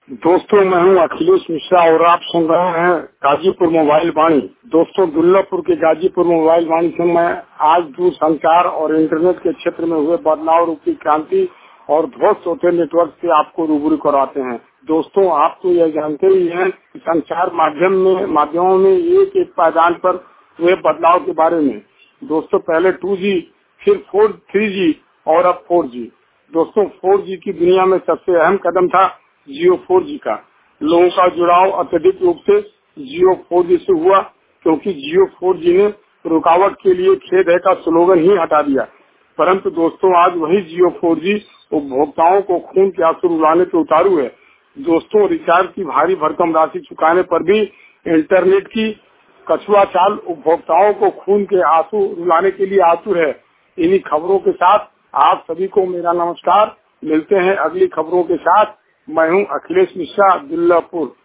दोस्तों, मैं हूं अखिलेश मिश्रा और आप सुन रहे हैं गाजीपुर मोबाइल वाणी। दोस्तों, दुल्लापुर के गाजीपुर मोबाइल वाणी से मैं आज दूरसंचार और इंटरनेट के क्षेत्र में हुए बदलाव रूपी क्रांति और ध्वस्त होते नेटवर्क से आपको रूबरू कराते हैं। दोस्तों, आप तो यह जानते ही हैं कि संचार माध्यमों में एक एक पायदान पर हुए बदलाव के बारे में। दोस्तों, पहले 2G, फिर 3G और अब 4G। दोस्तों, 4G की दुनिया में सबसे अहम कदम था जियो 4G का। लोगों का जुड़ाव अत्यधिक रूप से जियो 4G से हुआ, क्योंकि जियो 4G ने रुकावट के लिए खेद है का स्लोगन ही हटा दिया। परंतु दोस्तों, आज वही जियो 4G उपभोक्ताओं को खून के आंसू रुलाने पे उतारू है। दोस्तों, रिचार्ज की भारी भरकम राशि चुकाने पर भी इंटरनेट की कछुआ चाल उपभोक्ताओं को खून के आंसू रुलाने के लिए आतुर है। इन्हीं खबरों के साथ आप सभी को मेरा नमस्कार। मिलते हैं अगली खबरों के साथ। मैं हूं अखिलेश मिश्रा, दुल्लापुर।